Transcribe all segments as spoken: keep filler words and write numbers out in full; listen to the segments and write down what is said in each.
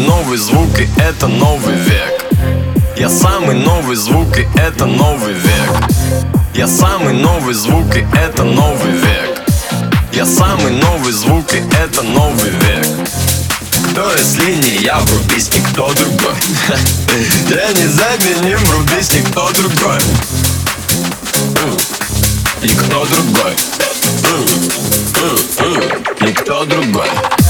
новый звук, и это новый век. Я самый новый звук, и это новый век. Я самый новый звук, и это новый век. Я самый новый звук, и это новый век. Кто если не я, врубись, никто другой. Я не заменим, врубись, никто другой. Никто другой. Никто другой.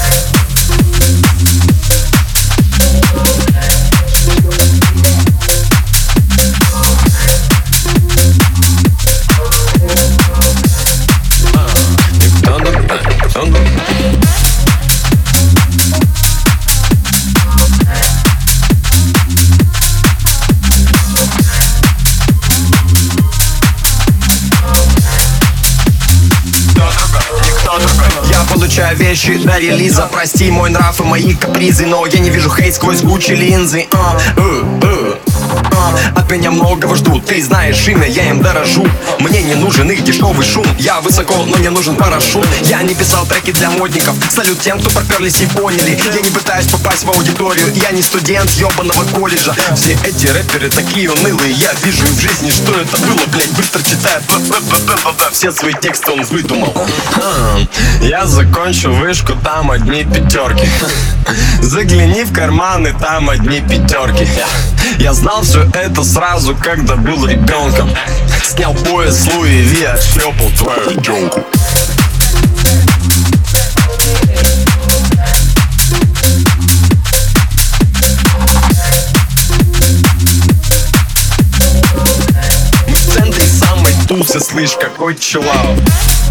Получаю вещи до релиза. Прости мой нрав и мои капризы, но я не вижу хейт сквозь Гуччи линзы. uh, uh, uh, uh. От меня многого ждут, ты знаешь имя, я им дорожу. Мне не нужен их дешевый шум. Я высоко, но мне нужен парашют. Я не писал треки для модников. Салют тем, кто поперлись и поняли. Я не пытаюсь попасть в аудиторию. Я не студент ебаного колледжа. Все эти рэперы такие унылые. Я вижу в жизни, что это было, блять. Быстро читает все свои тексты он выдумал. Я закончил вышку, там одни пятерки. Загляни в карманы, там одни пятерки. Я знал все это сразу, когда был ребенком. Снял пояс Луи Ви, отшлепал твою девку. Мы в центре самой тусы, слышь, какой чилаут.